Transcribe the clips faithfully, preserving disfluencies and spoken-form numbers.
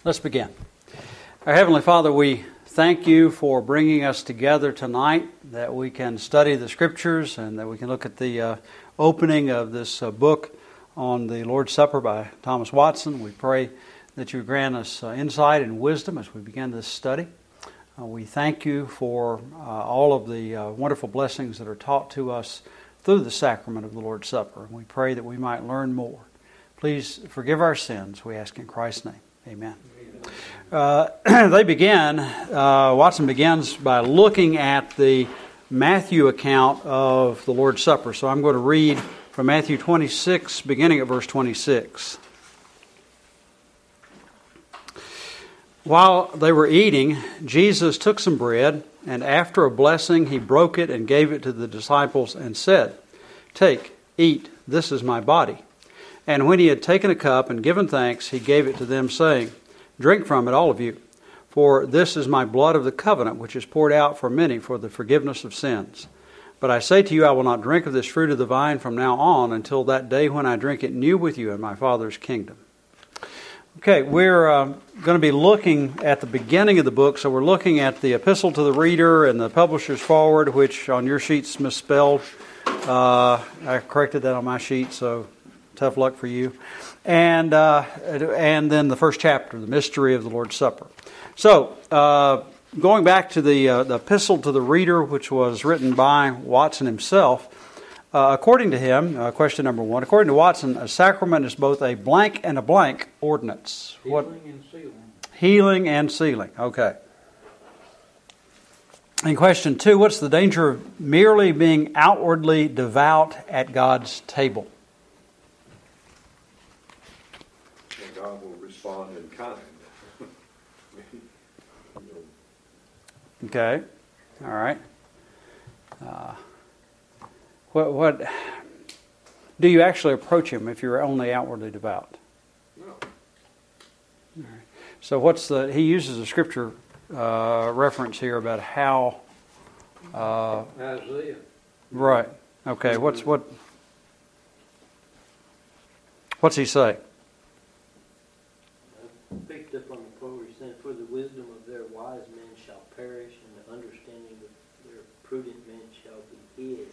Let's begin. Our Heavenly Father, we thank you for bringing us together tonight, that we can study the Scriptures and that we can look at the uh, opening of this uh, book on the Lord's Supper by Thomas Watson. We pray that you grant us uh, insight and wisdom as we begin this study. Uh, we thank you for uh, all of the uh, wonderful blessings that are taught to us through the sacrament of the Lord's Supper. We pray that we might learn more. Please forgive our sins, we ask in Christ's name. Amen. Uh, they begin, uh, Watson begins by looking at the Matthew account of the Lord's Supper. So I'm going to read from Matthew twenty-six, beginning at verse twenty-six. While they were eating, Jesus took some bread, and after a blessing he broke it and gave it to the disciples and said, "Take, eat, this is my body." And when he had taken a cup and given thanks, he gave it to them, saying, "Drink from it, all of you, for this is my blood of the covenant, which is poured out for many for the forgiveness of sins. But I say to you, I will not drink of this fruit of the vine from now on until that day when I drink it new with you in my Father's kingdom." Okay, we're uh, going to be looking at the beginning of the book, so we're looking at the epistle to the reader and the publisher's foreword, which on your sheet's misspelled. Uh, I corrected that on my sheet, so tough luck for you. And uh, and then the first chapter, the mystery of the Lord's Supper. So, uh, going back to the, uh, the epistle to the reader, which was written by Watson himself, uh, according to him, uh, question number one, according to Watson, a sacrament is both a blank and a blank ordinance. Healing what? and sealing. Healing and sealing, okay. And question two, what's the danger of merely being outwardly devout at God's table? God will respond in kind. Okay, all right. Uh, what what do you actually approach Him if you're only outwardly devout? No. All right. So what's the? He uses a scripture uh, reference here about how. Uh, Isaiah. right. Okay. What's what? What's he say? Picked up on the quote where he said, "For the wisdom of their wise men shall perish, and the understanding of their prudent men shall be hid."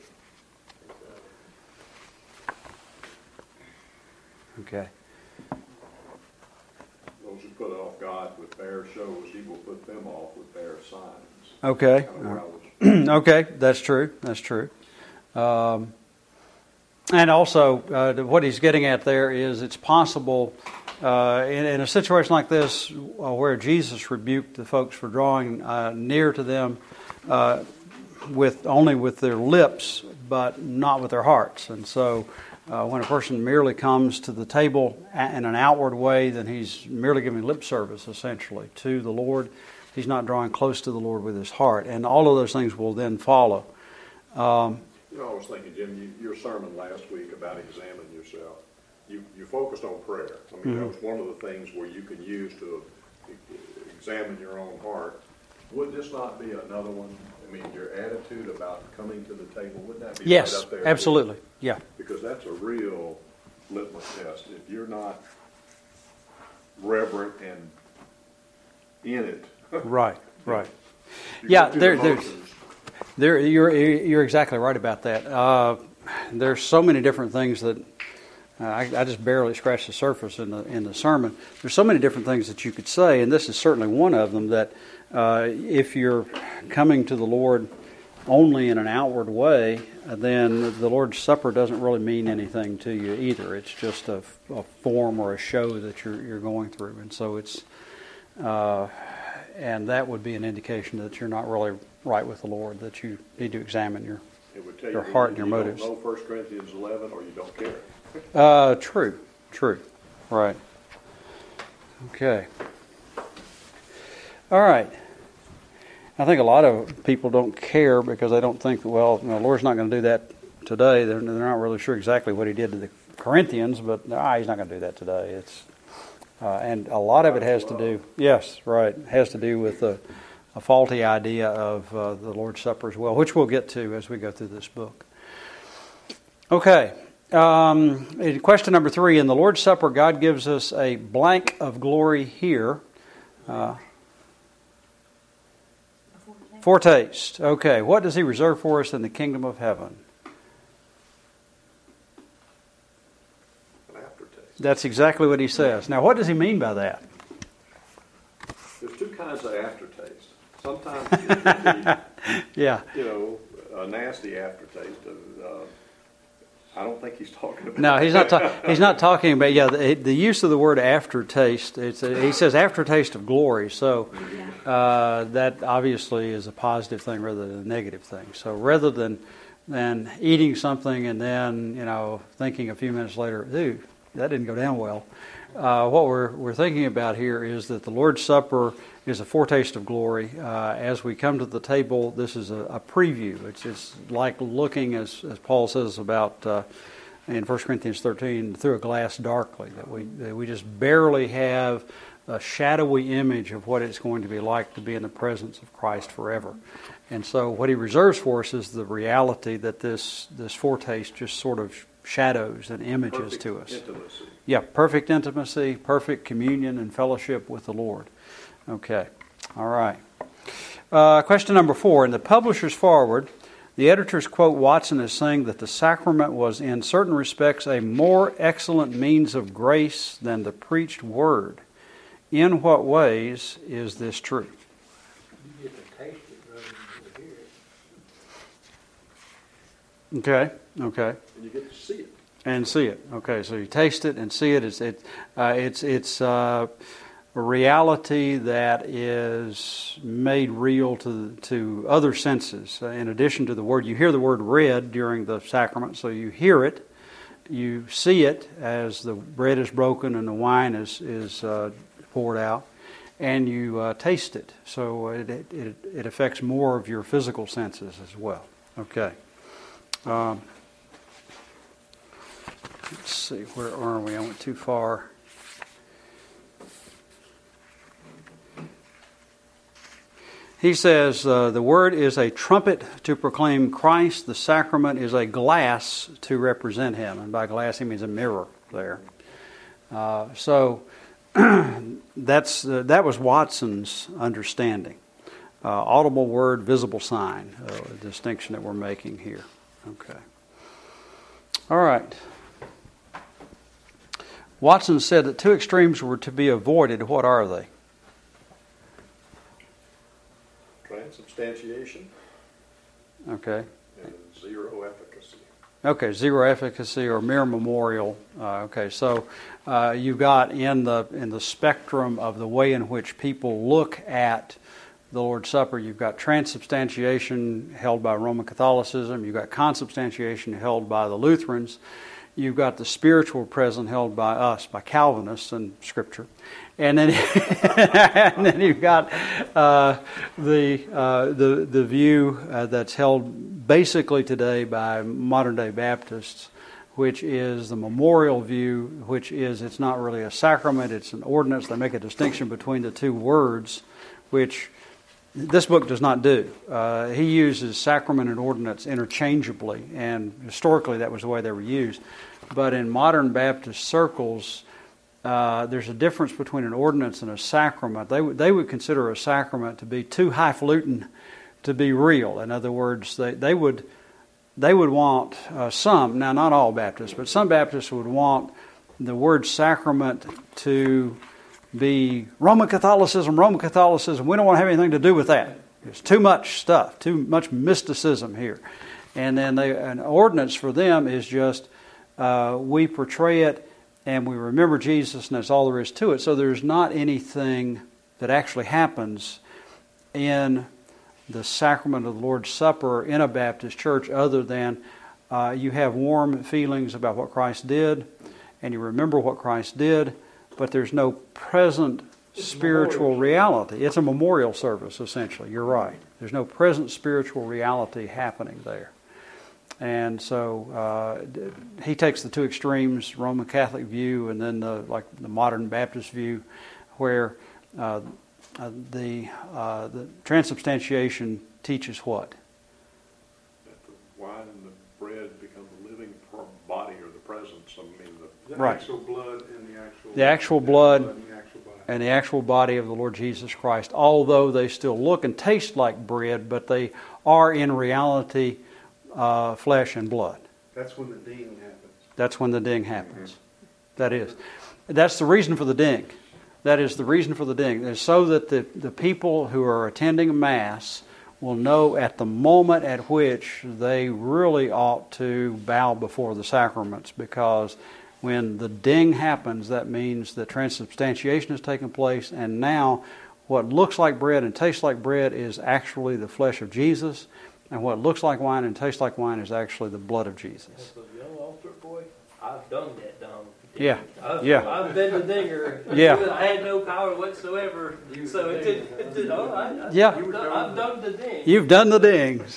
Uh, Okay. Those who put off God with fair shows, He will put them off with fair signs. Okay. Kind of where I was- Okay. That's true. That's true. Um, and also, uh, what he's getting at there is it's possible. Uh, in, in a situation like this, uh, where Jesus rebuked the folks for drawing uh, near to them uh, with only with their lips, but not with their hearts. And so, uh, when a person merely comes to the table in an outward way, then he's merely giving lip service, essentially, to the Lord. He's not drawing close to the Lord with his heart. And all of those things will then follow. Um, You know, I was thinking, Jim, you, your sermon last week about examining yourself. You, you focused on prayer. I mean, Mm-hmm. that was one of the things where you can use to examine your own heart. Would this not be another one? I mean, your attitude about coming to the table, wouldn't that be yes, right up there? absolutely. Yeah. Because that's a real litmus test. If you're not reverent and in it. Right, right. you Yeah, go through there- the there's- motions. There, you're you're exactly right about that. Uh, there's so many different things that uh, I, I just barely scratched the surface in the in the sermon. There's so many different things that you could say, and this is certainly one of them. That uh, if you're coming to the Lord only in an outward way, then the Lord's Supper doesn't really mean anything to you either. It's just a, a form or a show that you're you're going through, and so it's uh, and that would be an indication that you're not really right with the Lord, that you need to examine your It would tell your you heart that and your you motives. don't know First Corinthians eleven or you don't care. Uh, true, true, right. Okay. All right. I think a lot of people don't care because they don't think, well, the Lord's not going to do that today. They're, they're not really sure exactly what He did to the Corinthians, but ah, He's not going to do that today. It's uh, and a lot of it has to do, yes, right, has to do with the a faulty idea of uh, the Lord's Supper as well, which we'll get to as we go through this book. Okay, Um, in question number three, in the Lord's Supper, God gives us a blank of glory here. Uh, foretaste. Okay. What does he reserve for us in the kingdom of heaven? An aftertaste. That's exactly what he says. Now, what does he mean by that? There's two kinds of aftertaste. Sometimes it can be, Yeah. you know, a nasty aftertaste. Uh, I don't think he's talking about. No, he's not. Ta- he's not talking about. Yeah, the, the use of the word aftertaste. It's a, he says aftertaste of glory. So uh, that obviously is a positive thing rather than a negative thing. So rather than than eating something and then you know thinking a few minutes later, "Ooh, that didn't go down well." Uh, what we're we're thinking about here is that the Lord's Supper is a foretaste of glory. Uh, as we come to the table, this is a, a preview. It's it's like looking, as, as Paul says about uh, in First Corinthians thirteen, through a glass darkly. That we that we just barely have a shadowy image of what it's going to be like to be in the presence of Christ forever. And so, what he reserves for us is the reality that this this foretaste just sort of shadows and images Perfect to us. Intimacy. Yeah, perfect intimacy, perfect communion and fellowship with the Lord. Okay, all right. Uh, question number four. In the publisher's foreword, the editors quote Watson as saying that the sacrament was in certain respects a more excellent means of grace than the preached word. In what ways is this true? You get to taste it rather than to hear it. Okay, okay. And you get to see it. And see it. Okay, so you taste it and see it. It's it, uh, it's it's uh, a reality that is made real to to other senses. Uh, in addition to the word, you hear the word read during the sacrament, so you hear it, you see it as the bread is broken and the wine is is uh, poured out, and you uh, taste it. So it, it it affects more of your physical senses as well. Okay. Um, Let's see, where are we? I went too far. He says, uh, the word is a trumpet to proclaim Christ. The sacrament is a glass to represent Him. And by glass, he means a mirror there. Uh, so that's uh, that was Watson's understanding. Uh, audible word, visible sign, uh, a distinction that we're making here. Okay. All right. Watson said that two extremes were to be avoided. What are they? Transubstantiation. Okay. And zero efficacy. Okay, zero efficacy or mere memorial. Uh, okay, so uh, you've got in the in the spectrum of the way in which people look at the Lord's Supper, you've got transubstantiation held by Roman Catholicism. You've got consubstantiation held by the Lutherans. You've got the spiritual present held by us, by Calvinists in Scripture, and then and then you've got uh, the uh, the the view uh, that's held basically today by modern day Baptists, which is the memorial view, which is it's not really a sacrament; it's an ordinance. They make a distinction between the two words, which this book does not do. Uh, he uses sacrament and ordinance interchangeably, and historically that was the way they were used. But in modern Baptist circles, uh, there's a difference between an ordinance and a sacrament. They, w- they would consider a sacrament to be too highfalutin to be real. In other words, they, they would they would want uh, some, now not all Baptists, but some Baptists would want the word sacrament to be Roman Catholicism, Roman Catholicism. We don't want to have anything to do with that. There's too much stuff, too much mysticism here. And then they, an ordinance for them is just uh, we portray it and we remember Jesus, and that's all there is to it. So there's not anything that actually happens in the sacrament of the Lord's Supper in a Baptist church other than uh, you have warm feelings about what Christ did and you remember what Christ did, but there's no present spiritual reality. It's a memorial service, essentially. You're right. There's no present spiritual reality happening there. And so uh, he takes the two extremes, Roman Catholic view and then the like the modern Baptist view, where uh, uh, the uh, the transubstantiation teaches what? That the wine and the bread become the living body or the presence. I mean, the The Right. actual blood and the actual The actual blood. and the actual body. and the actual body of the Lord Jesus Christ, although they still look and taste like bread, but they are in reality uh, flesh and blood. That's when the ding happens. That's when the ding happens. That is. That's the reason for the ding. That is the reason for the ding. It's so that the, the people who are attending Mass will know at the moment at which they really ought to bow before the sacraments, because when the ding happens, that means that transubstantiation has taken place, and now what looks like bread and tastes like bread is actually the flesh of Jesus, and what looks like wine and tastes like wine is actually the blood of Jesus. So, young altar boy, I've done that, Dom. Yeah, I've, yeah. I've been the dinger. Yeah. I had no power whatsoever. So it did, it did, oh, I, I, Yeah. I've, done, I've done the ding. You've done the dings.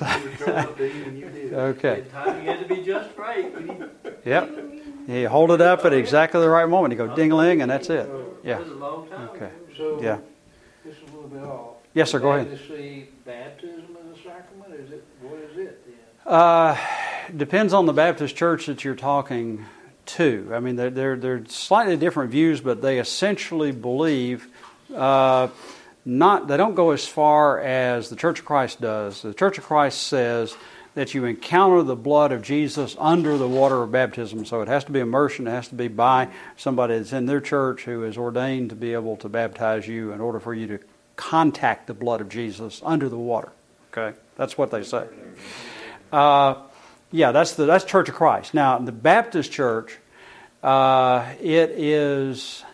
Okay. Okay. The timing had to be just right. We need- Yep. You hold it up at exactly the right moment. You go ding-a-ling, and that's it. Yeah. It was a long time. Okay. So, Yeah. this is a little bit off. Yes, sir. Go ahead. Is the baptism as a sacrament? Is it, what is it then? Uh, depends on the Baptist church that you're talking to. I mean, they're, they're, they're slightly different views, but they essentially believe, uh, not, they don't go as far as the Church of Christ does. The Church of Christ says that you encounter the blood of Jesus under the water of baptism. So it has to be immersion, it has to be by somebody that's in their church who is ordained to be able to baptize you in order for you to contact the blood of Jesus under the water. Okay? That's what they say. Uh, yeah, that's the that's Church of Christ. Now, the Baptist Church, uh, it is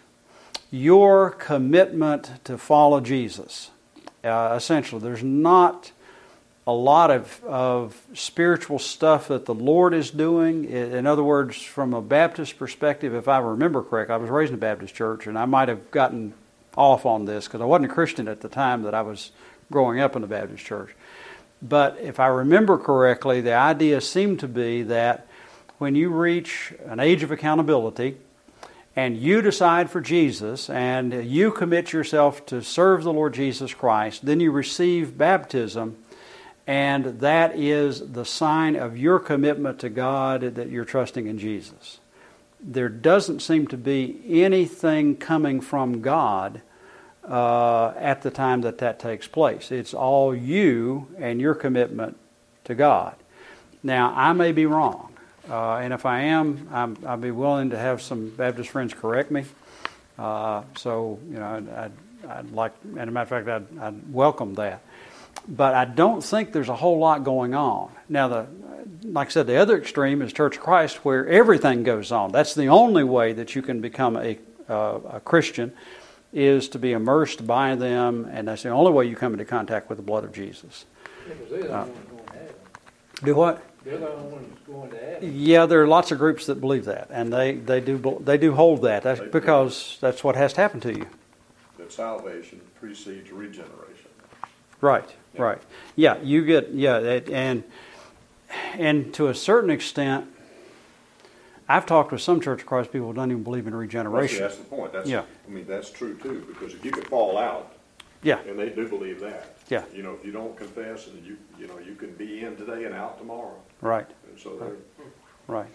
your commitment to follow Jesus. Uh, essentially, there's not a lot of, of spiritual stuff that the Lord is doing. In other words, from a Baptist perspective, if I remember correct, I was raised in a Baptist church, and I might have gotten off on this because I wasn't a Christian at the time that I was growing up in the Baptist church. But if I remember correctly, the idea seemed to be that when you reach an age of accountability and you decide for Jesus and you commit yourself to serve the Lord Jesus Christ, then you receive baptism, and that is the sign of your commitment to God that you're trusting in Jesus. There doesn't seem to be anything coming from God Uh, at the time that that takes place. It's all you and your commitment to God. Now, I may be wrong, uh, and if I am, I'm, I'll be willing to have some Baptist friends correct me. Uh, so, you know, I'd, I'd, I'd like, and as a matter of fact, I'd, I'd welcome that. But I don't think there's a whole lot going on. Now, the like I said, the other extreme is Church of Christ, where everything goes on. That's the only way that you can become a, uh, a Christian, is to be immersed by them, and that's the only way you come into contact with the blood of Jesus. Yeah, 'cause they're the Uh, ones going to heaven. Do what? They're the only ones going to heaven. Yeah, there are lots of groups that believe that, and they, they do they do hold that. That's because that's what has to happen to you. That salvation precedes regeneration. Right, Yeah. right. Yeah, you get yeah, that, and and to a certain extent, I've talked with some Church of Christ people who don't even believe in Well, see, regeneration. that's the point. That's, Yeah. I mean, that's true too, because if you could fall out, Yeah, and they do believe that. Yeah. You know, if you don't confess, and you you know you can be in today and out tomorrow. right. And so they're Right.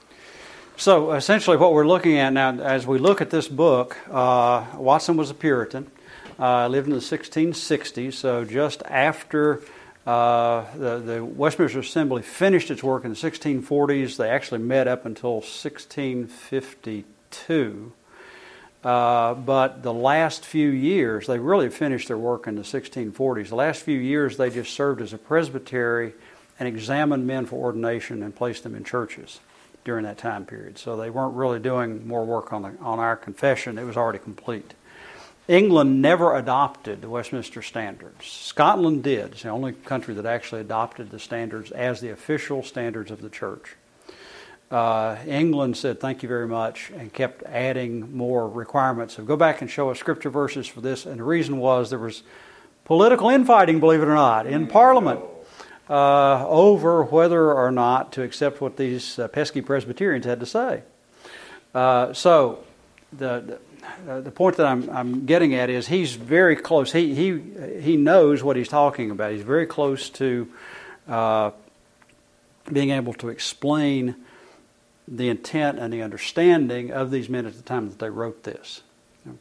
So essentially what we're looking at now, as we look at this book, uh, Watson was a Puritan, uh, lived in the sixteen sixties, so just after uh, the, the Westminster Assembly finished its work in the sixteen forties. They actually met up until sixteen fifty-two. Uh, but the last few years, they really finished their work in the sixteen forties. The last few years, they just served as a presbytery and examined men for ordination and placed them in churches during that time period. So they weren't really doing more work on the, on our confession. It was already complete. England never adopted the Westminster Standards. Scotland did. It's the only country that actually adopted the standards as the official standards of the church. Uh, England said, thank you very much, and kept adding more requirements. So go back and show us scripture verses for this. And the reason was there was political infighting, believe it or not, in Parliament uh, over whether or not to accept what these uh, pesky Presbyterians had to say. Uh, so the... the Uh, the point that I'm, I'm getting at is he's very close. He he he knows what he's talking about. He's very close to uh, being able to explain the intent and the understanding of these men at the time that they wrote this. Okay.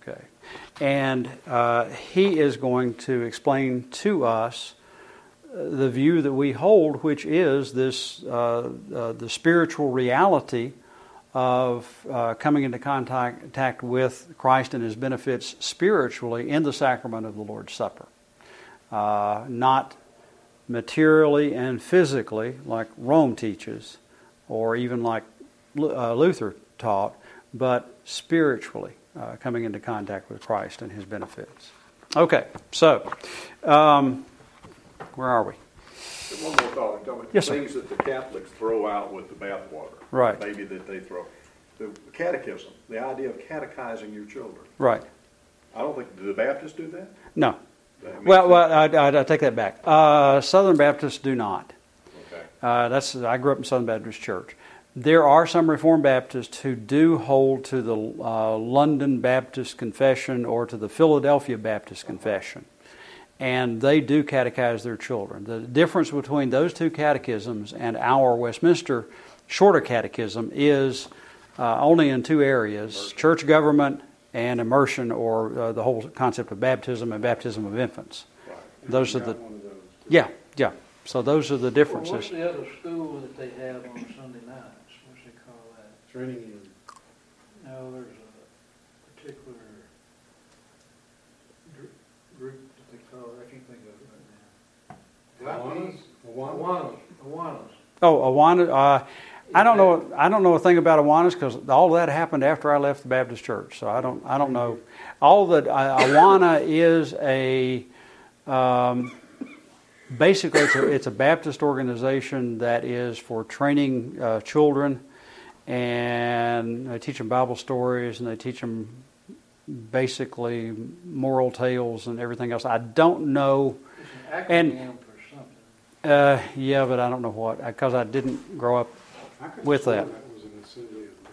And uh, he is going to explain to us the view that we hold, which is this uh, uh, the spiritual reality of uh, coming into contact, contact with Christ and His benefits spiritually in the sacrament of the Lord's Supper. Uh, not materially and physically like Rome teaches, or even like uh, Luther taught, but spiritually uh, coming into contact with Christ and His benefits. Okay, so um, where are we? One more thought. Tell me, Yes, sir. things that the Catholics throw out with the bathwater. Right. Maybe that they throw. The catechism, the idea of catechizing your children. Right. I don't think, do the Baptists do that? No. That makes Well, sense. well I, I, I take that back. Uh, Southern Baptists do not. Okay. Uh, that's I grew up in Southern Baptist Church. There are some Reformed Baptists who do hold to the uh, London Baptist Confession or to the Philadelphia Baptist Confession, and they do catechize their children. The difference between those two catechisms and our Westminster Shorter Catechism is uh, only in two areas: immersion. Church government and immersion, or uh, the whole concept of baptism and baptism of infants. Right. Those are the yeah yeah. So those are the Well, differences. what's the other school that they have on Sunday nights? What's they call that? Training No, there's a particular gr- group that they call, I can't think of it right now. Awanas? Awanas? Awanas, Awanas. Oh, Awana. Uh, I don't know. I don't know a thing about Awanas because all that happened after I left the Baptist church. So I don't. I don't know. All that uh, Awana is a um, basically it's a, it's a Baptist organization that is for training uh, children, and they teach them Bible stories and they teach them basically moral tales and everything else. I don't know. It's an And- acronym for something. Uh, yeah, but I don't know what because I didn't grow up. I could With swear that. That was an Assembly of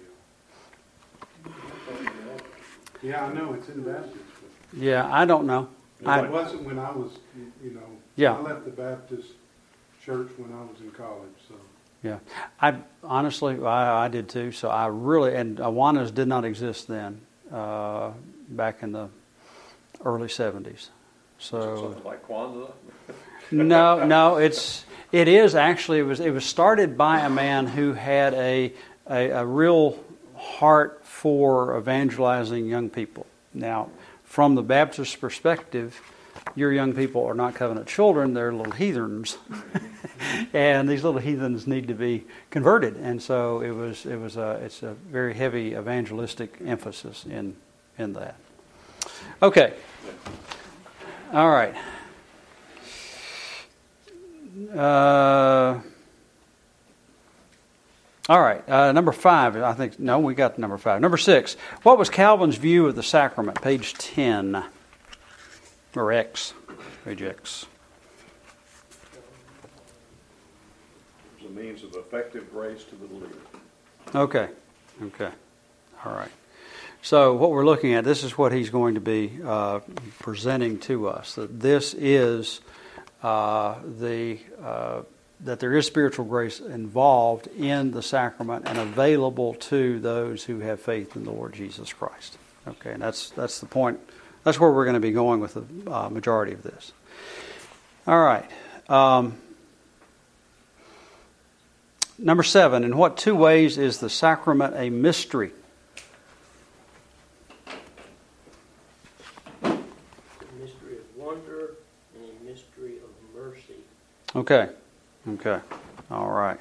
God deal. Yeah, I know, it's in Baptist, but Yeah, I don't know. I, it wasn't when I was, you know, Yeah. I left the Baptist church when I was in college, so. Yeah, I honestly, I, I did too. So I really, and Awanas did not exist then, uh, back in the early seventies. So Something like Kwanzaa? no, no, it's it is actually it was it was started by a man who had a a, a real heart for evangelizing young people. Now, from the Baptist perspective, your young people are not covenant children; they're little heathens. And these little heathens need to be converted, and so it was. It was a. It's a very heavy evangelistic emphasis in in that. Okay. All right. Uh, all right. Uh, number five. I think no. We got number five. Number six. What was Calvin's view of the sacrament? Page ten. Or X. Page X. As a means of effective grace to the believer. Okay. Okay. All right. So what we're looking at, this is what he's going to be uh, presenting to us. That this is uh, the uh, that there is spiritual grace involved in the sacrament and available to those who have faith in the Lord Jesus Christ. Okay, and that's that's the point. That's where we're going to be going with the uh, majority of this. All right. Um, number seven. In what two ways is the sacrament a mystery? mystery of wonder and a mystery of mercy. Okay. Okay. All right.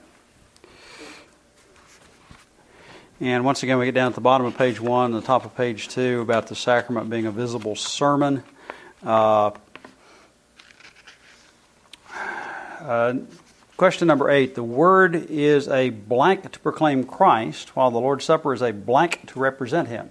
And once again, we get down at the bottom of page one, the top of page two, about the sacrament being a visible sermon. Uh, uh, question number eight. The word is a blank to proclaim Christ, while the Lord's Supper is a blank to represent Him.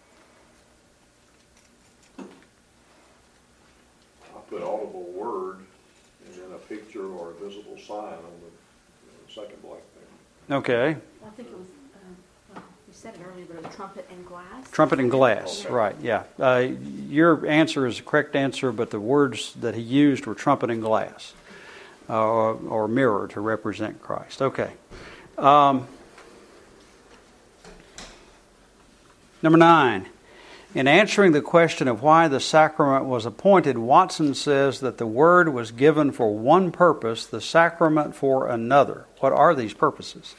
I put audible word and then a picture or a visible sign on the, the second blank thing. Okay. Well, I think it was, um, well, you said it earlier, but it was trumpet and glass. Trumpet and glass, Okay. right, yeah. Uh, your answer is the correct answer, but the words that he used were trumpet and glass, uh, or, or mirror to represent Christ. Okay. Um, number nine. In answering the question of why the sacrament was appointed, Watson says that the word was given for one purpose, the sacrament for another. What are these purposes?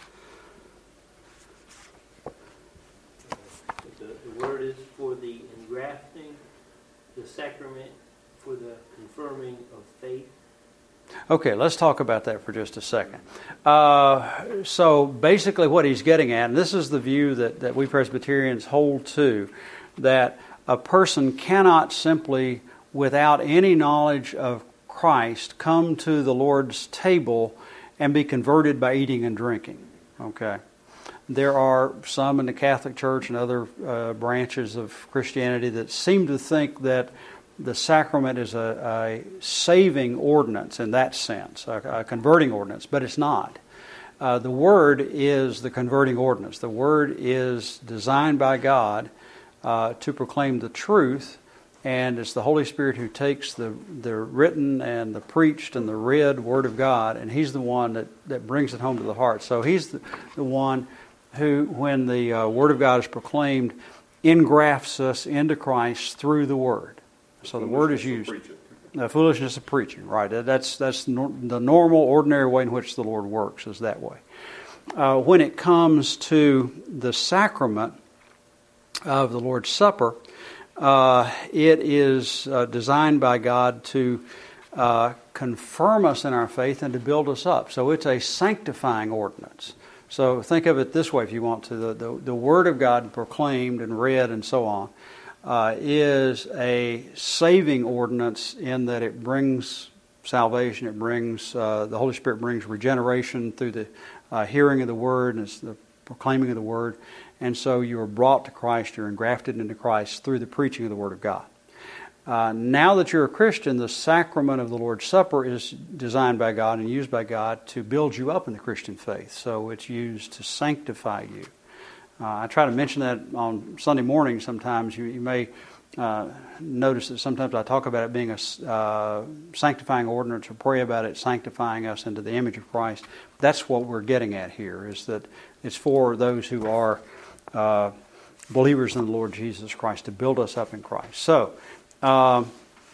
The, the word is for the engrafting, the sacrament for the confirming of faith. Okay, let's talk about that for just a second. Uh, so basically what he's getting at, and this is the view that, that we Presbyterians hold to, that a person cannot simply, without any knowledge of Christ, come to the Lord's table and be converted by eating and drinking. Okay. There are some in the Catholic Church and other uh, branches of Christianity that seem to think that the sacrament is a, a saving ordinance in that sense, a, a converting ordinance, but it's not. Uh, the Word is the converting ordinance. The Word is designed by God uh, to proclaim the truth, and it's the Holy Spirit who takes the, the written and the preached and the read Word of God, and He's the one that, that brings it home to the heart. So He's the, the one who, when the uh, Word of God is proclaimed, engrafts us into Christ through the Word. So the Word is used. The foolishness of preaching, right? That's that's no, the normal, ordinary way in which the Lord works is that way. Uh, when it comes to the sacrament of the Lord's Supper, uh, it is uh, designed by God to uh, confirm us in our faith and to build us up. So it's a sanctifying ordinance. So think of it this way if you want to. The, the, the Word of God proclaimed and read and so on uh, is a saving ordinance in that it brings salvation. It brings, uh, the Holy Spirit brings regeneration through the uh, hearing of the Word and it's the proclaiming of the Word. And so you are brought to Christ, you're engrafted into Christ through the preaching of the Word of God. Uh, now that you're a Christian, the sacrament of the Lord's Supper is designed by God and used by God to build you up in the Christian faith. So it's used to sanctify you. Uh, I try to mention that on Sunday morning sometimes. You, you may uh, notice that sometimes I talk about it being a uh, sanctifying ordinance or pray about it sanctifying us into the image of Christ. That's what we're getting at here, is that it's for those who are uh, believers in the Lord Jesus Christ to build us up in Christ. So, Um,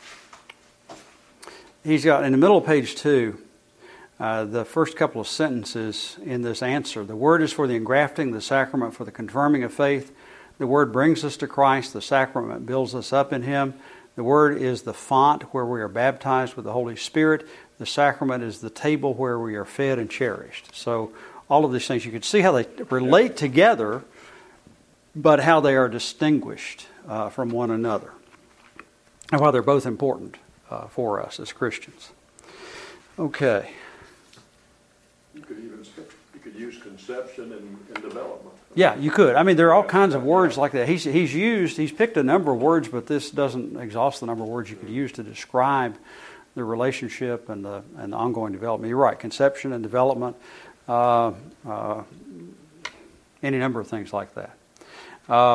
he's got, in the middle of page two, uh, the first couple of sentences in this answer. The Word is for the engrafting, the sacrament for the confirming of faith. The Word brings us to Christ. The sacrament builds us up in Him. The Word is the font where we are baptized with the Holy Spirit. The sacrament is the table where we are fed and cherished. So all of these things, you can see how they relate together, but how they are distinguished uh, from one another. And why they're both important uh, for us as Christians. Okay. You could even you could use conception and, and development. Yeah, you could. I mean, there are all kinds of words like that. He's he's used. He's picked a number of words, but this doesn't exhaust the number of words you could use to describe the relationship and the and the ongoing development. You're right. Conception and development. Uh, uh, any number of things like that. Uh,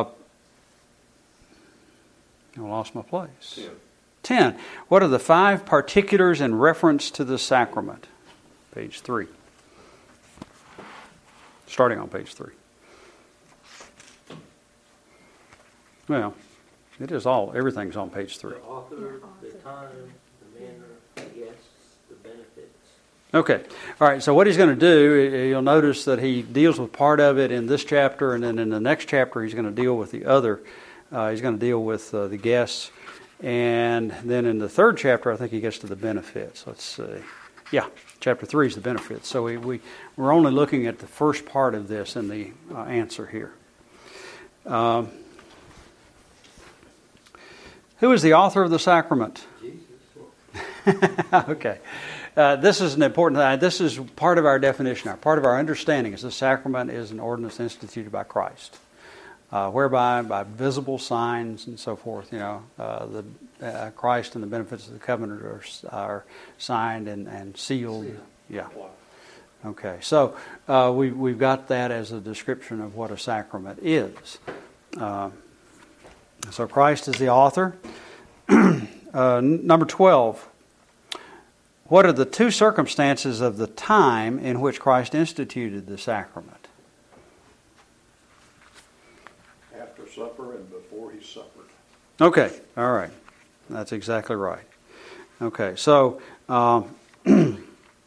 I lost my place. Ten. Ten. What are the five particulars in reference to the sacrament? Page three. Starting on page three. Well, it is all, everything's on page three. The author, the time, the manner, the guests, the benefits. Okay. All right. So what he's going to do, you'll notice that he deals with part of it in this chapter, and then in the next chapter he's going to deal with the other. Uh, he's going to deal with uh, the guests. And then in the third chapter, I think he gets to the benefits. Let's see. Yeah, chapter three is the benefits. So we, we, we're only looking at the first part of this in the uh, answer here. Um, who is the author of the sacrament? Jesus. Okay. Uh, this is an important thing. This is part of our definition. Our part of our understanding is the sacrament is an ordinance instituted by Christ. Uh, whereby, by visible signs and so forth, you know, uh, the uh, Christ and the benefits of the covenant are, are signed and, and sealed. Yeah. Okay. So uh, we we've got that as a description of what a sacrament is. Uh, so Christ is the author. uh, number twelve. What are the two circumstances of the time in which Christ instituted the sacrament? After supper and before he suffered. Okay, all right. That's exactly right. Okay, so um, and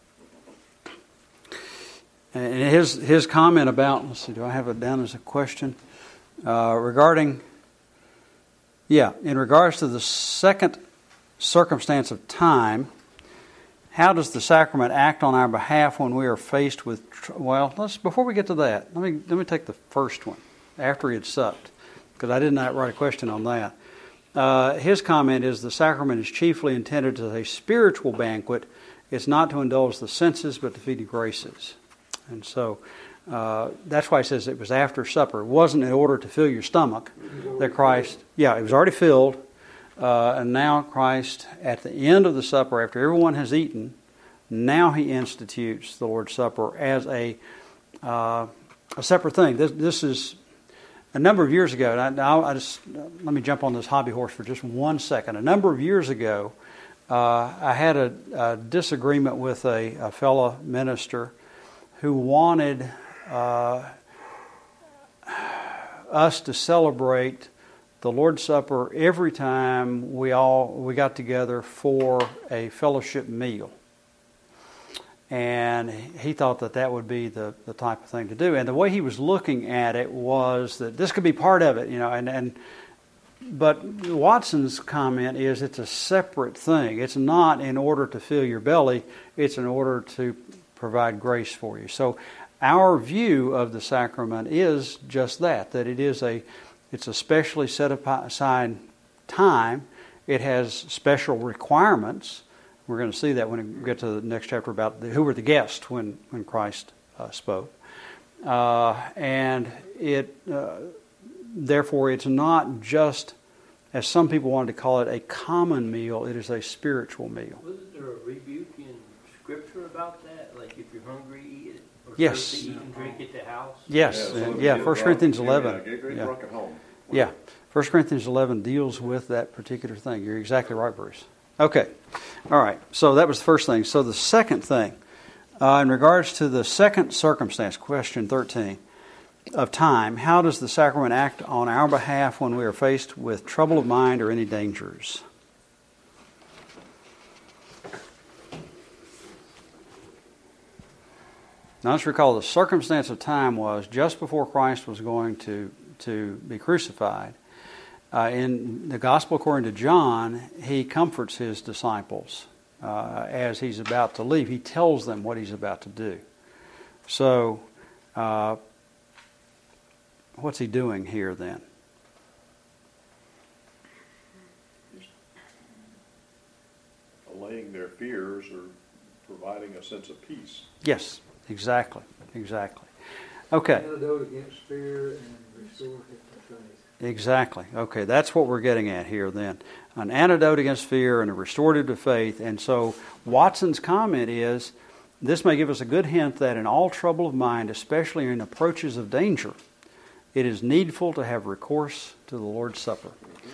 his his comment about, let's see, do I have it down as a question? Uh, regarding, yeah, in regards to the second circumstance of time, how does the sacrament act on our behalf when we are faced with, tr- well, let's before we get to that, let me let me take the first one, after he had supped, because I did not write a question on that. Uh, his comment is the sacrament is chiefly intended as a spiritual banquet. It's not to indulge the senses, but to feed the graces. And so uh, that's why he says it was after supper. It wasn't in order to fill your stomach that Christ, yeah, it was already filled. Uh, and now Christ, at the end of the supper, after everyone has eaten, now he institutes the Lord's Supper as a uh, a separate thing. This, this is a number of years ago. And I, I just let me jump on this hobby horse for just one second. A number of years ago, uh, I had a, a disagreement with a, a fellow minister who wanted uh, us to celebrate the Lord's Supper every time we all we got together for a fellowship meal. And he thought that that would be the, the type of thing to do. And the way he was looking at it was that this could be part of it, you know. And, and but Watson's comment is it's a separate thing. It's not in order to fill your belly. It's in order to provide grace for you. So our view of the sacrament is just that, that it is a it's a specially set aside time. It has special requirements. We're going to see that when we get to the next chapter about the, who were the guests when, when Christ uh, spoke. Uh, and it, uh, therefore, it's not just, as some people wanted to call it, a common meal. It is a spiritual meal. Wasn't there a rebuke in Scripture about that? Like if you're hungry, eat it. Or Yes. thirsty, eat and drink at the house? Yes, Yeah, so and, yeah. get First drunk, Corinthians get- eleven. yeah, Get, get Yeah. drunk at home. Yeah, First Corinthians eleven deals with that particular thing. You're exactly right, Bruce. Okay, all right. So that was the first thing. So the second thing, uh, in regards to the second circumstance, question thirteen, of time, how does the sacrament act on our behalf when we are faced with trouble of mind or any dangers? Now let's recall the circumstance of time was just before Christ was going to, to be crucified. Uh, in the Gospel according to John, he comforts his disciples uh, as he's about to leave. He tells them what he's about to do. So, uh, what's he doing here then? Allaying their fears or providing a sense of peace. Yes, exactly, exactly. Okay. Antidote against fear and restore it to faith. Exactly. Okay, that's what we're getting at here then. An antidote against fear and a restorative to faith. And so Watson's comment is, this may give us a good hint that in all trouble of mind, especially in approaches of danger, it is needful to have recourse to the Lord's Supper.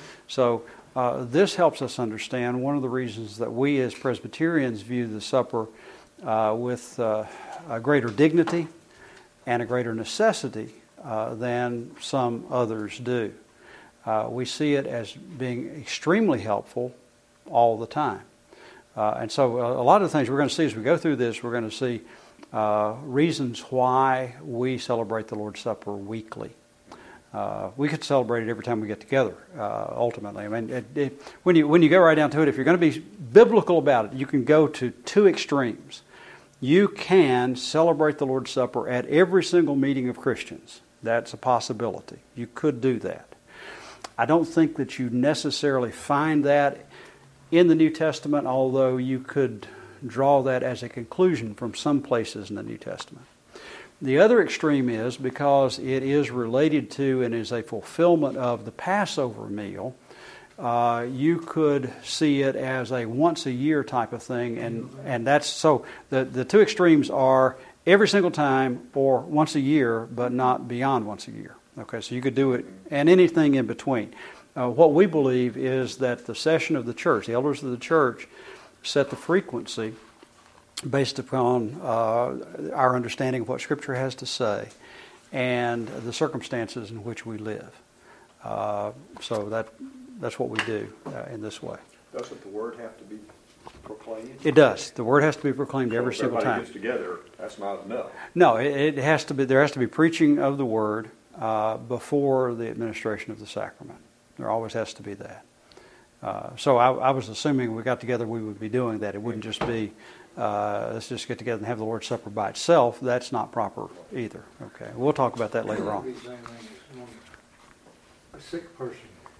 So uh, this helps us understand one of the reasons that we as Presbyterians view the supper uh, with uh, a greater dignity and a greater necessity Uh, than some others do. Uh, we see it as being extremely helpful all the time. Uh, and so a, a lot of the things we're going to see as we go through this, we're going to see uh, reasons why we celebrate the Lord's Supper weekly. Uh, we could celebrate it every time we get together, uh, ultimately. I mean, it, it, when you when you go right down to it, if you're going to be biblical about it, you can go to two extremes. You can celebrate the Lord's Supper at every single meeting of Christians. That's a possibility. You could do that. I don't think that you necessarily find that in the New Testament, although you could draw that as a conclusion from some places in the New Testament. The other extreme is, because it is related to and is a fulfillment of the Passover meal, uh, you could see it as a once-a-year type of thing. And, and that's so the, the two extremes are every single time or once a year, but not beyond once a year. Okay, so you could do it, and anything in between. Uh, what we believe is that the session of the church, the elders of the church, set the frequency based upon uh, our understanding of what Scripture has to say and the circumstances in which we live. Uh, so that that's what we do uh, in this way. Doesn't the word have to be proclaimed? It does. The word has to be proclaimed every So if single time. everybody gets together, that's not enough. No, it, it has to be. There has to be preaching of the word uh, before the administration of the sacrament. There always has to be that. Uh, so I, I was assuming we got together, we would be doing that. It wouldn't just be uh, let's just get together and have the Lord's Supper by itself. That's not proper either. Okay, we'll talk about that later on. It'd be the same thing as when a sick person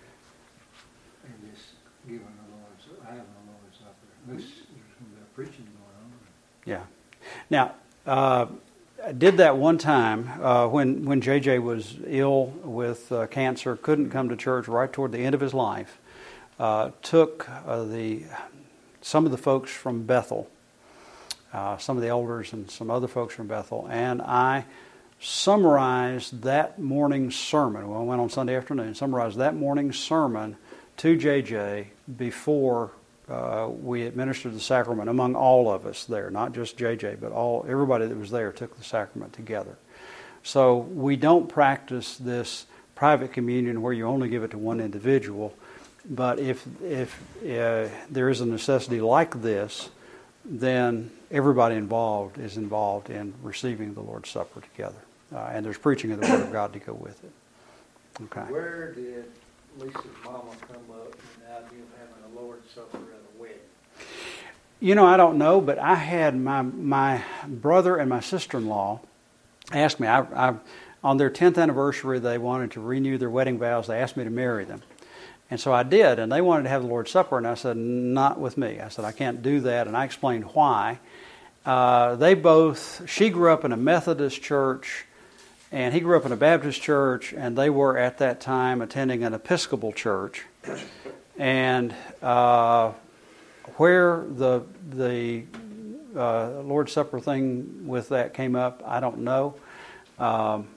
and just giving the Lord's, having the Lord's Supper. This, there's going to be a preaching going on. Yeah. Now, uh, I did that one time uh, when when J J was ill with uh, cancer, couldn't come to church right toward the end of his life. Uh, took uh, the some of the folks from Bethel, uh, some of the elders and some other folks from Bethel, and I summarized that morning's sermon. Well, I went on Sunday afternoon, summarized that morning's sermon to J J before uh, we administered the sacrament among all of us there, not just J J, but all everybody that was there took the sacrament together. So we don't practice this private communion where you only give it to one individual. But if if uh, there is a necessity like this, then everybody involved is involved in receiving the Lord's Supper together. Uh, and there's preaching of the Word of God to go with it. Okay. Where did Lisa's mama come up with the idea of having a Lord's Supper at a wedding? You know, I don't know, but I had my my brother and my sister-in-law ask me, I, I, on their tenth anniversary, they wanted to renew their wedding vows. They asked me to marry them. And so I did, and they wanted to have the Lord's Supper, and I said, not with me. I said, I can't do that, and I explained why. Uh, they both, she grew up in a Methodist church, and he grew up in a Baptist church, and they were at that time attending an Episcopal church. And uh, where the the uh, Lord's Supper thing with that came up, I don't know. Um,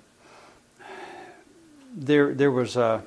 there, there was a...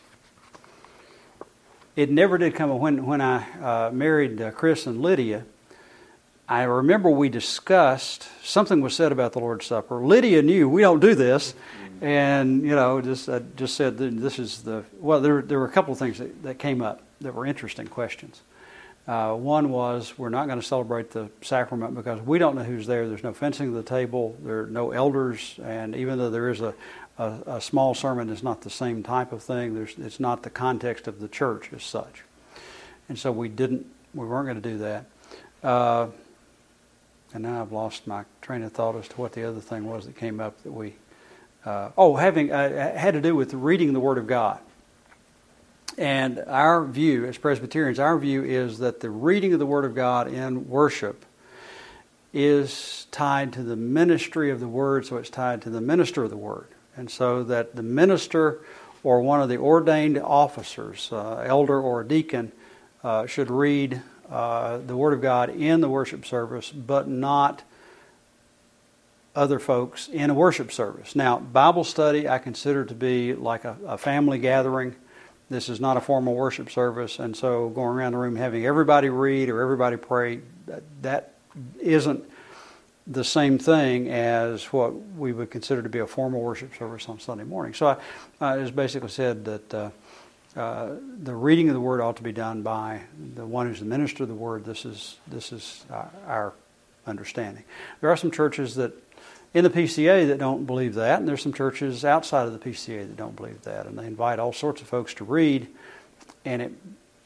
It never did come when when I uh, married uh, Chris and Lydia. I remember we discussed something was said about the Lord's Supper. Lydia knew we don't do this, and you know just uh, just said that this is the well. There there were a couple of things that, that came up that were interesting questions. Uh, one was we're not going to celebrate the sacrament because we don't know who's there. There's no fencing of the table. There are no elders, and even though there is a A, a small sermon is not the same type of thing. There's, it's not the context of the church as such, and so we didn't. We weren't going to do that. Uh, and now I've lost my train of thought as to what the other thing was that came up that we. Uh, oh, having uh, had to do with reading the Word of God. And our view as Presbyterians, our view is that the reading of the Word of God in worship is tied to the ministry of the Word, so it's tied to the minister of the Word. And so that the minister or one of the ordained officers, uh, elder or deacon, uh, should read uh, the Word of God in the worship service, but not other folks in a worship service. Now, Bible study I consider to be like a, a family gathering. This is not a formal worship service, and so going around the room having everybody read or everybody pray, that, that isn't the same thing as what we would consider to be a formal worship service on Sunday morning. So I, I just basically said that uh, uh, the reading of the Word ought to be done by the one who's the minister of the Word. This is this is our, our understanding. There are some churches that in the P C A that don't believe that, and there's some churches outside of the P C A that don't believe that, and they invite all sorts of folks to read, and it.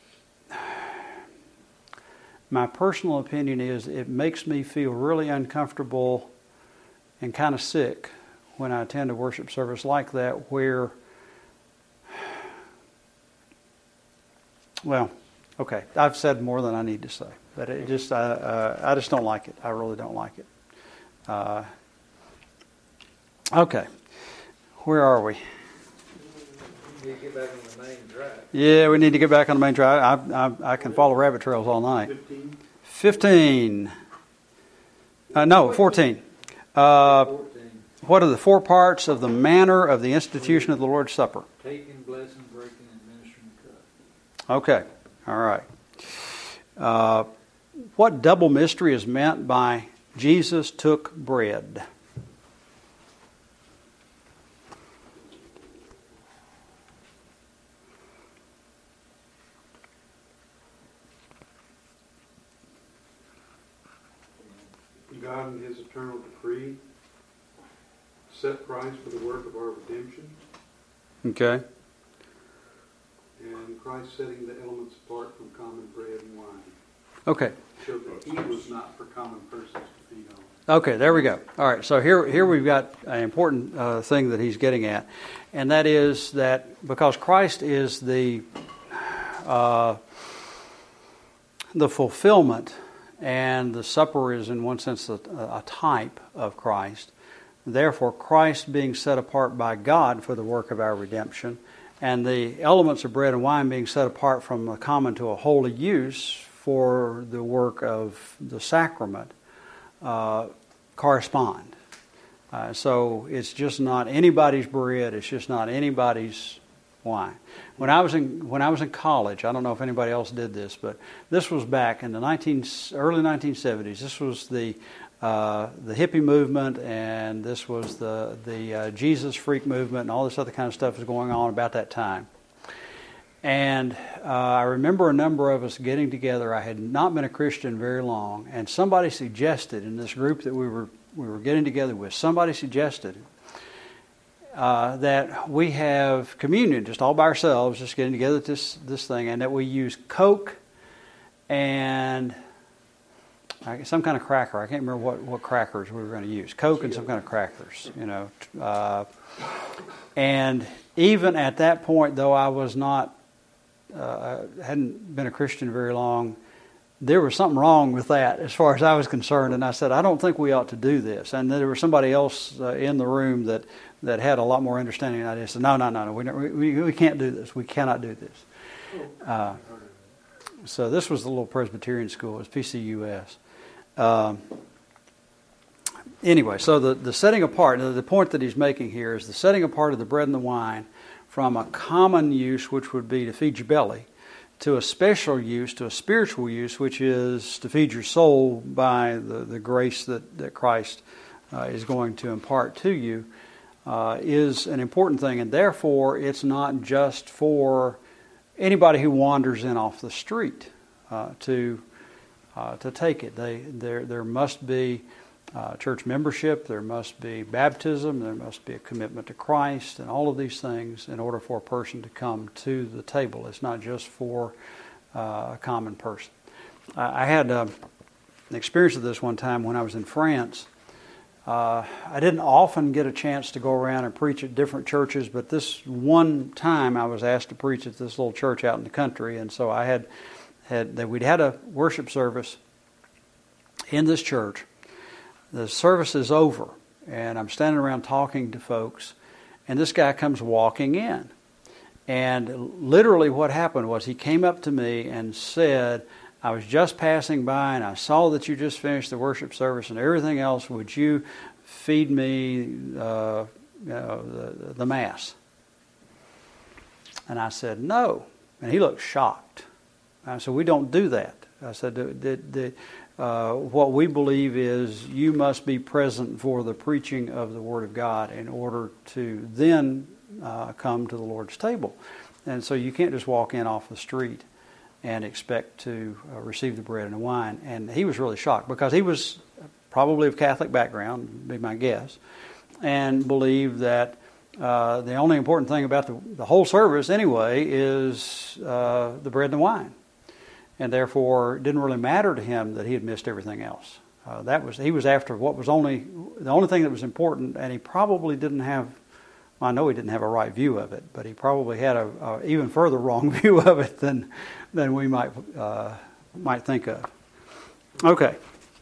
My personal opinion is it makes me feel really uncomfortable and kind of sick when I attend a worship service like that where, well, okay, I've said more than I need to say, but it just, uh, uh, I just don't like it. I really don't like it. Uh, okay, where are we? We get back on the main drive. Yeah, we need to get back on the main drive. I, I, I can follow rabbit trails all night. Fifteen. Fifteen. Uh, no, fourteen. Uh, fourteen. what are the four parts of the manner of the institution of the Lord's Supper? Taking, blessing, breaking, and ministering the cup. Okay. All right. Uh, what double mystery is meant by Jesus took bread? God in His eternal decree set price for the work of our redemption, Okay. and Christ setting the elements apart from common bread and wine, Okay. showed that He was not for common persons to feed on. Okay, there we go. All right, so here, here we've got an important uh, thing that he's getting at, and that is that because Christ is the uh, the fulfillment, and the supper is in one sense a, a type of Christ. Therefore, Christ being set apart by God for the work of our redemption, and the elements of bread and wine being set apart from a common to a holy use for the work of the sacrament. Uh, correspond. Uh, so it's just not anybody's bread. It's just not anybody's wine. When I was in when I was in college, I don't know if anybody else did this, but this was back in the nineteen early nineteen seventies. This was the uh, the hippie movement, and this was the the uh, Jesus freak movement, and all this other kind of stuff was going on about that time. And uh, I remember a number of us getting together. I had not been a Christian very long, and somebody suggested in this group that we were we were getting together with, somebody suggested uh, that we have communion just all by ourselves, just getting together at this this thing, and that we use Coke and some kind of cracker. I can't remember what, what crackers we were going to use. Coke and some kind of crackers, you know. Uh, and even at that point, though I was not Uh, hadn't been a Christian very long, there was something wrong with that as far as I was concerned, and I said, I don't think we ought to do this. And there was somebody else uh, in the room that, that had a lot more understanding than I did. Said, no, no, no, no, we, we, we can't do this. We cannot do this. Uh, so this was the little Presbyterian school. It was P C U S. Um, anyway, so the, the setting apart, the point that he's making here is the setting apart of the bread and the wine from a common use, which would be to feed your belly, to a special use, to a spiritual use, which is to feed your soul by the, the grace that, that Christ uh, is going to impart to you, uh, is an important thing. And therefore, it's not just for anybody who wanders in off the street uh, to uh, to take it. They there there must be Uh, church membership, there must be baptism, there must be a commitment to Christ, and all of these things in order for a person to come to the table. It's not just for uh, a common person. I, I had uh, an experience of this one time when I was in France. Uh, I didn't often get a chance to go around and preach at different churches, but this one time I was asked to preach at this little church out in the country, and so I had had that we'd had a worship service in this church. The service is over, and I'm standing around talking to folks, and this guy comes walking in. And literally what happened was he came up to me and said, I was just passing by, and I saw that you just finished the worship service and everything else. Would you feed me uh, you know, the, the Mass? And I said, no. And he looked shocked. I said, we don't do that. I said, the, the, the Uh, what we believe is you must be present for the preaching of the Word of God in order to then uh, come to the Lord's table. And so you can't just walk in off the street and expect to uh, receive the bread and the wine. And he was really shocked because he was probably of Catholic background, would be my guess, and believed that uh, the only important thing about the, the whole service anyway is uh, the bread and the wine. And therefore, it didn't really matter to him that he had missed everything else. Uh, that was he was after what was only the only thing that was important, and he probably didn't have. Well, I know he didn't have a right view of it, but he probably had a, a even further wrong view of it than than we might uh, might think of. Okay.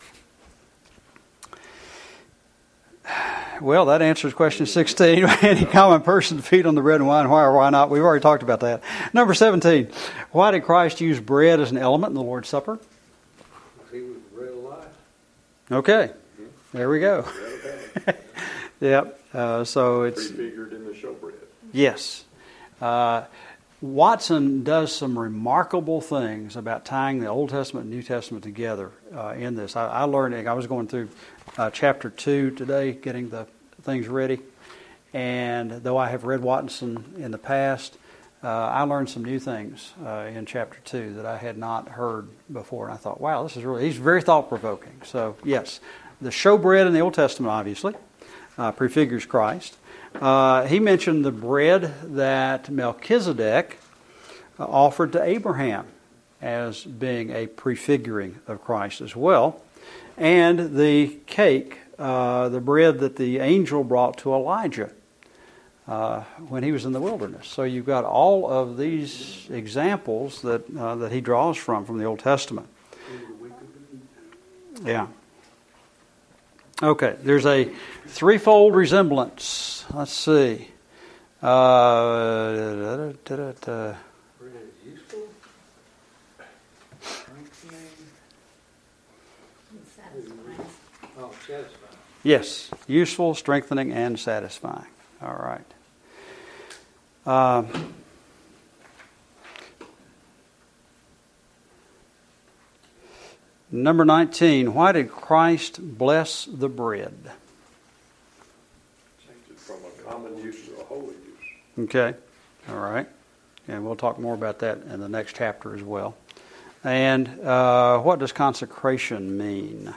Well, that answers question sixteen. Any common person to feed on the bread and wine, why or why not? We've already talked about that. Number seventeen. Why did Christ use bread as an element in the Lord's Supper? He was the bread of life. Okay. There we go. Yep. Uh, so it's prefigured in the showbread. Yes. Uh, Watson does some remarkable things about tying the Old Testament and New Testament together uh, in this. I, I learned, I was going through uh, chapter two today, getting the things ready. And though I have read Watson in the past, uh, I learned some new things uh, in chapter two that I had not heard before. And I thought, wow, this is really, he's very thought-provoking. So, yes, the showbread in the Old Testament, obviously, uh, prefigures Christ. Uh, he mentioned the bread that Melchizedek uh, offered to Abraham as being a prefiguring of Christ as well. And the cake, uh, the bread that the angel brought to Elijah uh, when he was in the wilderness. So you've got all of these examples that uh, that he draws from from the Old Testament. Yeah. Okay, there's a threefold resemblance. Let's see. Uh, da, da, da, da. Bread is useful, strengthening, Satisfying. oh, satisfying. Yes, useful, strengthening, and satisfying. All right. Um, number nineteen, why did Christ bless the bread? Changed it from a common use to a holy use. Okay, all right. And we'll talk more about that in the next chapter as well. And uh, what does consecration mean?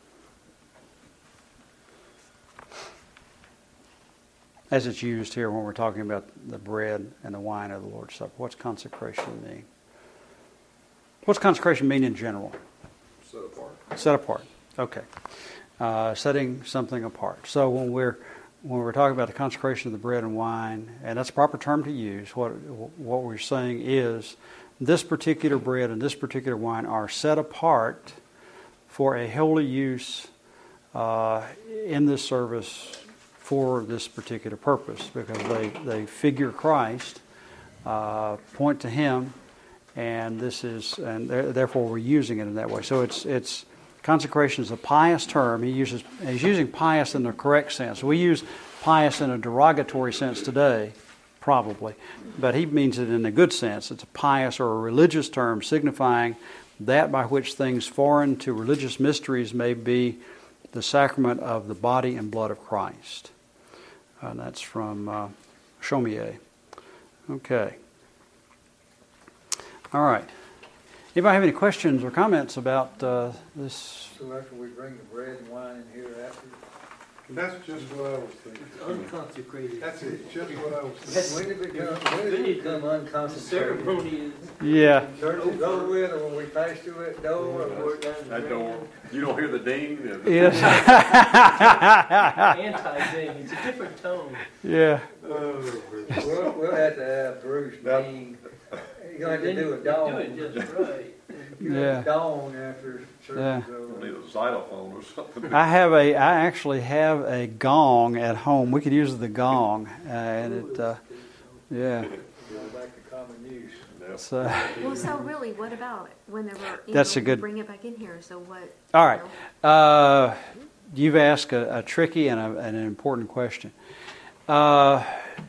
As it's used here when we're talking about the bread and the wine of the Lord's Supper. What's consecration mean? What's consecration mean in general? Set apart. Set apart. Okay. Uh, setting something apart. So when we're when we're talking about the consecration of the bread and wine, and that's a proper term to use, what what we're saying is this particular bread and this particular wine are set apart for a holy use uh, in this service for this particular purpose, because they, they figure Christ, uh, point to Him, and this is and therefore we're using it in that way. So it's it's consecration is a pious term. He uses he's using pious in the correct sense. We use pious in a derogatory sense today, probably, but he means it in a good sense. It's a pious or a religious term signifying that by which things foreign to religious mysteries may be the sacrament of the body and blood of Christ. And that's from uh, Chomier. Okay. All right. Anybody have any questions or comments about uh, this? So after we bring the bread and wine in here after? That's just what I was thinking. It's unconsecrated. That's it, just what I was thinking. When did it become, when did it become The unconsecrated? ceremony is Yeah. Church is over with, or when we pass through that door, or worked down the That door, you don't hear the ding? Yes. anti-thing. It's a different tone. Yeah. Oh, we'll, we'll have to have Bruce Now- Dean. You're going to Then have to do a you dawn. Do it just right. You're going to Yeah. have to dawn after church Yeah. is over. Need a xylophone or something. I have a. I actually have a gong at home. We could use the gong, uh, and it. Uh, yeah. Go back to common use. Yeah. So, Well, so really, what about whenever you That's know, a good- bring it back in here? So what? all right. you know, Uh, you've asked a, a tricky and, a, and an important question. Uh,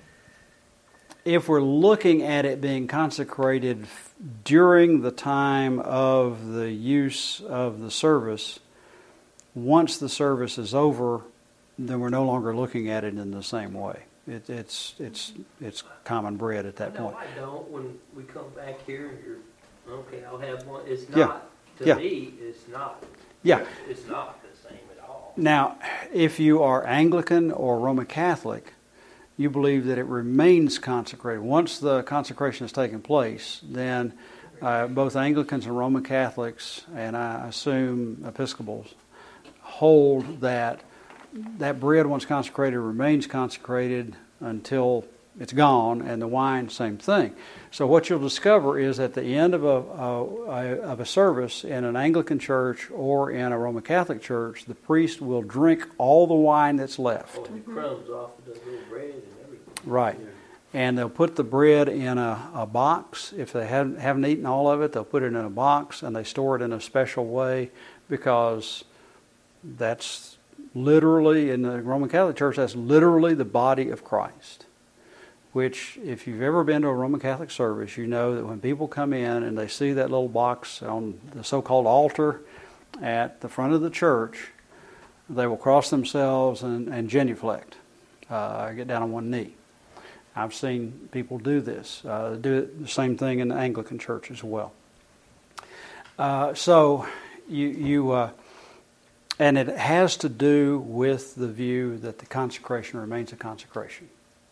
if we're looking at it being consecrated f- during the time of the use of the service, once the service is over, then we're no longer looking at it in the same way. It, it's it's it's common bread at that No, point. I don't. When we come back here and you're, okay, I'll have one. It's Yeah. not, to Yeah. me, it's not. Yeah. It's not the same at all. Now, if you are Anglican or Roman Catholic, you believe that it remains consecrated. Once the consecration has taken place, then uh, both Anglicans and Roman Catholics, and I assume Episcopals, hold that that bread, once consecrated, remains consecrated until it's gone, and the wine, same thing. So what you'll discover is at the end of a, a, of a service in an Anglican church or in a Roman Catholic church, the priest will drink all the wine that's left. Oh, and the crumbs off of the little bread and everything. Right. And they'll put the bread in a, a box. If they haven't, haven't eaten all of it, they'll put it in a box, and they store it in a special way, because that's literally, in the Roman Catholic Church, that's literally the body of Christ. Which, if you've ever been to a Roman Catholic service, you know that when people come in and they see that little box on the so-called altar at the front of the church, they will cross themselves and, and genuflect, uh, get down on one knee. I've seen people do this. Uh, do it, the same thing in the Anglican church as well. Uh, so you, you uh, and it has to do with the view that the consecration remains a consecration.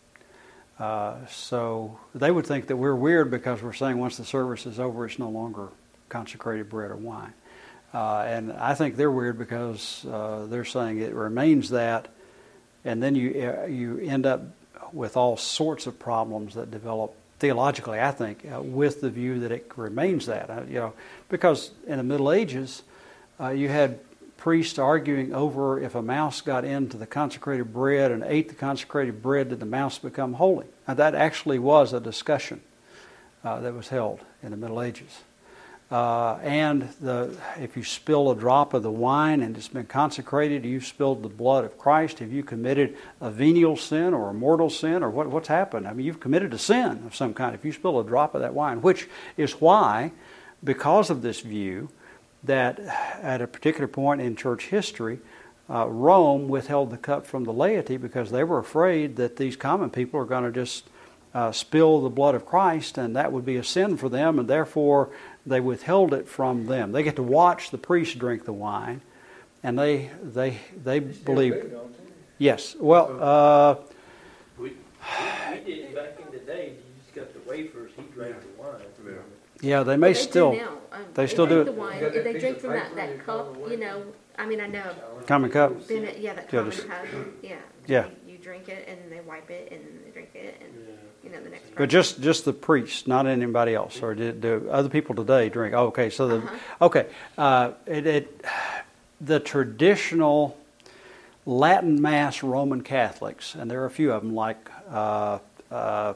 Uh, so they would think that we're weird because we're saying once the service is over, it's no longer consecrated bread or wine. Uh, and I think they're weird because uh, they're saying it remains that, and then you uh, you end up with all sorts of problems that develop theologically, I think, uh, with the view that it remains that. Uh, you know, because in the Middle Ages, uh, you had priests arguing over if a mouse got into the consecrated bread and ate the consecrated bread, did the mouse become holy? Now, that actually was a discussion uh, that was held in the Middle Ages. Uh, and the, if you spill a drop of the wine and it's been consecrated, you've spilled the blood of Christ. Have you committed a venial sin or a mortal sin, or what, what's happened? I mean, you've committed a sin of some kind if you spill a drop of that wine, which is why, because of this view, that at a particular point in church history, uh, Rome withheld the cup from the laity because they were afraid that these common people are going to just uh, spill the blood of Christ, and that would be a sin for them, and therefore they withheld it from them. They get to watch the priest drink the wine, and they they they believe. Yes. Well, uh, We, we, we did back in the day. You just got the wafers. He drank the wine. Yeah. yeah, they may They do still now. Um, they still do drink it. The wine. You got that They piece drink of from that, paper that you cup, call it you know. I mean, I know. common cup. Been it, yeah, that Yeah, common just- cup. Yeah. Yeah. You, you drink it, and they wipe it, and they drink it, and you know the next. But just, just the priest, not anybody else, or do, do other people today drink? Oh, okay, so the Uh-huh. okay, uh, it, it the traditional Latin Mass Roman Catholics, and there are a few of them, like uh, uh,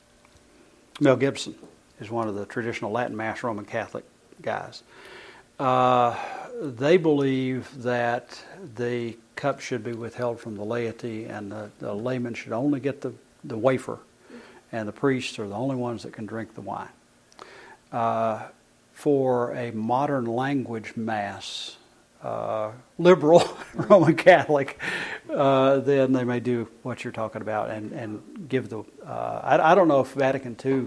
Mel Gibson is one of the traditional Latin Mass Roman Catholic guys. Uh, they believe that the cup should be withheld from the laity, and the, the layman should only get the, the wafer, and the priests are the only ones that can drink the wine. Uh, for a modern language Mass, uh, liberal Roman Catholic, uh, then they may do what you're talking about and, and give the... Uh, I, I don't know if Vatican two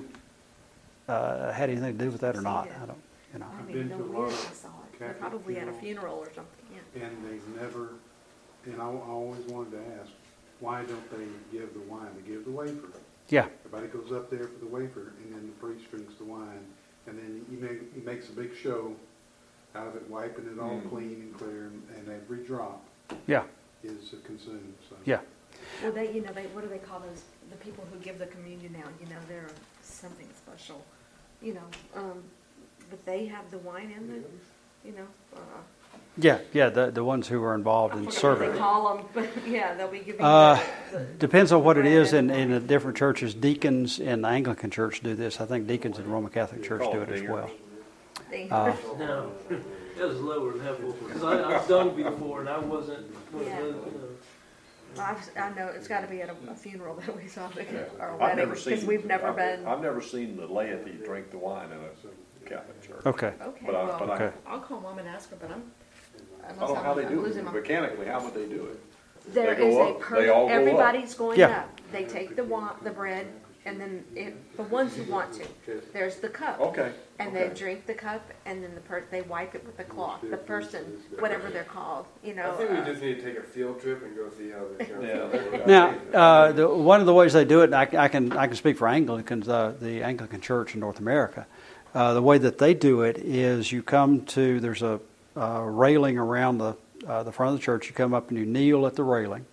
uh, had anything to do with that or not. I don't, you know. I I've don't even been know to a where lot I of saw it. They're Catholic probably at a funerals. funeral or something. Yeah. And they've never, and I, I always wanted to ask, why don't they give the wine? They give the wafer. Yeah. Everybody goes up there for the wafer, and then the priest drinks the wine, and then he, make, he makes a big show out of it, wiping it all Mm. clean and clear, and, and every drop Yeah. is consumed. So. Yeah. Well, they, you know, they what do they call those? The people who give the communion now, you know, they're something special, you know. Um, but they have the wine in the, you know. Uh, Yeah, yeah, the the ones who are involved I in forget serving. what they call them, but yeah, they'll be giving. Uh, the, the, Depends on what it bread is in, and in the wine. different churches. Deacons in the Anglican Church do this. I think deacons in the Roman Catholic Church do it as well. They- Uh, No, it was lower level because I've done before and I wasn't one Yeah. of those. You know, I've, I know it's got to be at a, a funeral that we saw, Yeah. or a I've wedding, never because seen- we've never I've- been. I've never seen the laity drink the wine in a Catholic church. Okay. Okay, But I, well, but I, Okay. I'll call mom and ask her, but I'm. I don't know how they I'm do losing it. my- Mechanically, how would they do it? There They is go a up. per, They all go up. everybody's going Yeah. up. They take the wa- the bread, and then it, the ones who want to, there's the cup, Okay. and they okay. drink the cup, and then the per, they wipe it with the cloth. The person, whatever they're called, you know. I think we uh, just need to take a field trip and go see how the Yeah. Now, uh, the, one of the ways they do it, and I, I can I can speak for Anglicans, uh, the Anglican Church in North America. Uh, the way that they do it is you come to there's a uh, railing around the uh, the front of the church. You come up and you kneel at the railing,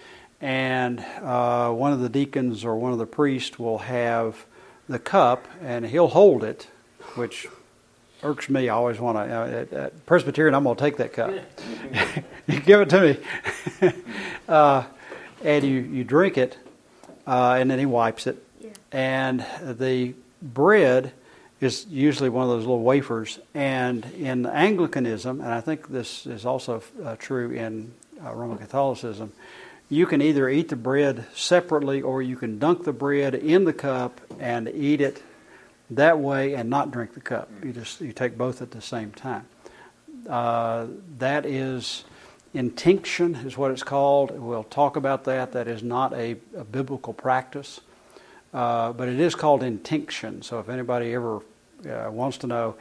and uh, one of the deacons or one of the priests will have the cup, and he'll hold it, which irks me. I always want to. Uh, at, at Presbyterian, I'm going to take that cup. You give it to me, uh, and you, you drink it, uh, and then he wipes it, Yeah. and the bread is usually one of those little wafers. And in Anglicanism, and I think this is also uh, true in uh, Roman Catholicism, you can either eat the bread separately or you can dunk the bread in the cup and eat it that way and not drink the cup. You just you take both at the same time. Uh, that is intinction is what it's called. We'll talk about that. That is not a, a biblical practice. Uh, but it is called intinction. So if anybody ever uh, wants to know,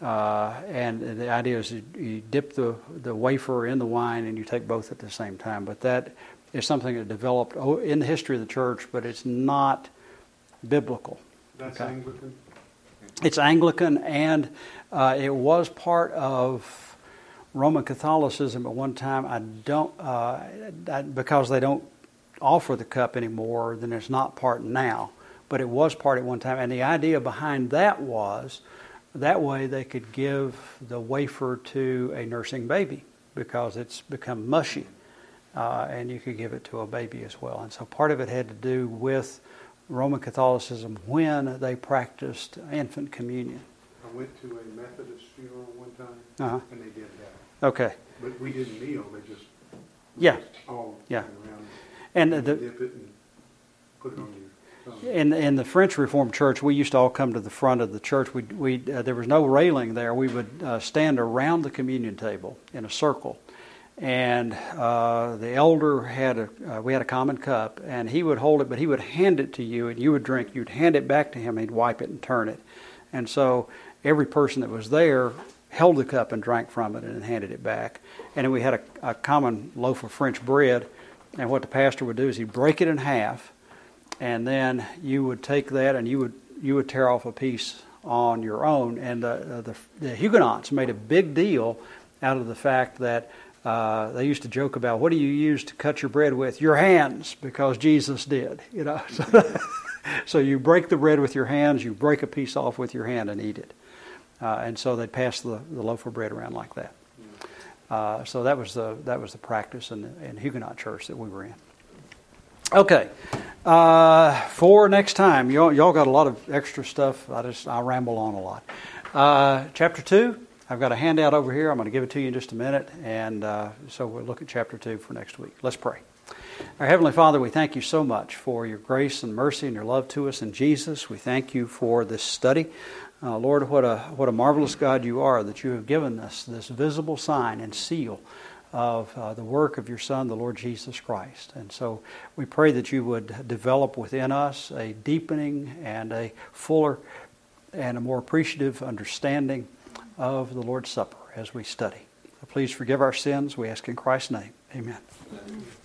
Uh, and the idea is you, you dip the, the wafer in the wine and you take both at the same time. But that is something that developed in the history of the church, but it's not biblical. That's Okay. Anglican? It's Anglican, and uh, it was part of Roman Catholicism at one time. I don't, uh, I, because they don't offer the cup anymore, then it's not part now. But it was part at one time, and the idea behind that was that way they could give the wafer to a nursing baby because it's become mushy, uh, and you could give it to a baby as well. And so part of it had to do with Roman Catholicism when they practiced infant communion. I went to a Methodist funeral one time, Uh-huh. and they did that. Okay. But we didn't kneel, they just Yeah. all Yeah. went around. And You the, dip it and put it on your tongue. in in the French Reformed Church, we used to all come to the front of the church. We we uh, there was no railing there. We would uh, stand around the communion table in a circle, and uh, the elder had a uh, we had a common cup, and he would hold it, but he would hand it to you, and you would drink. You'd hand it back to him, and he'd wipe it and turn it, and so every person that was there held the cup and drank from it and then handed it back. And then we had a, a common loaf of French bread, and what the pastor would do is he'd break it in half, and then you would take that and you would you would tear off a piece on your own. And the uh, the, the Huguenots made a big deal out of the fact that uh, they used to joke about, what do you use to cut your bread with? Your hands, because Jesus did. You know, so, so you break the bread with your hands, you break a piece off with your hand and eat it. Uh, and so they passed the, the loaf of bread around like that. Uh, so that was the that was the practice in the in Huguenot church that we were in. Okay, uh, for next time, y'all, y'all got a lot of extra stuff. I just I ramble on a lot. Uh, chapter two, I've got a handout over here. I'm going to give it to you in just a minute, and uh, so we'll look at chapter two for next week. Let's pray. Our Heavenly Father, we thank you so much for your grace and mercy and your love to us in Jesus. We thank you for this study. Uh, Lord, what a what a marvelous God you are, that you have given us this visible sign and seal of uh, the work of your Son, the Lord Jesus Christ. And so we pray that you would develop within us a deepening and a fuller and a more appreciative understanding of the Lord's Supper as we study. Please forgive our sins, we ask in Christ's name. Amen. Amen.